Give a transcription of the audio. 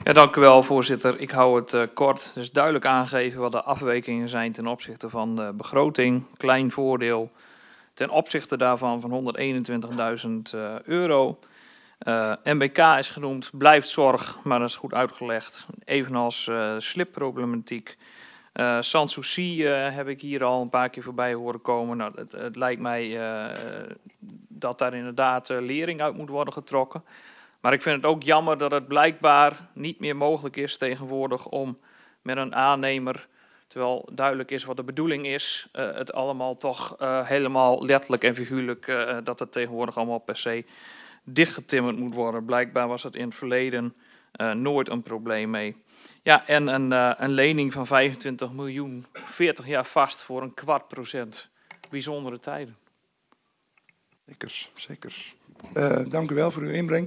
Ja, dank u wel, voorzitter. Ik hou het kort. Dus duidelijk aangeven wat de afwijkingen zijn ten opzichte van de begroting. Klein voordeel ten opzichte daarvan van €121.000. MBK is genoemd, blijft zorg, maar dat is goed uitgelegd. Evenals slipproblematiek. Sanssouci heb ik hier al een paar keer voorbij horen komen. Nou, het lijkt mij dat daar inderdaad lering uit moet worden getrokken. Maar ik vind het ook jammer dat het blijkbaar niet meer mogelijk is tegenwoordig om met een aannemer, terwijl duidelijk is wat de bedoeling is, het allemaal toch helemaal letterlijk en figuurlijk, dat het tegenwoordig allemaal per se dichtgetimmerd moet worden. Blijkbaar was het in het verleden nooit een probleem mee. Ja, en een lening van 25 miljoen, 40 jaar vast voor een 0,25%. Bijzondere tijden. Zekers. Dank u wel voor uw inbreng.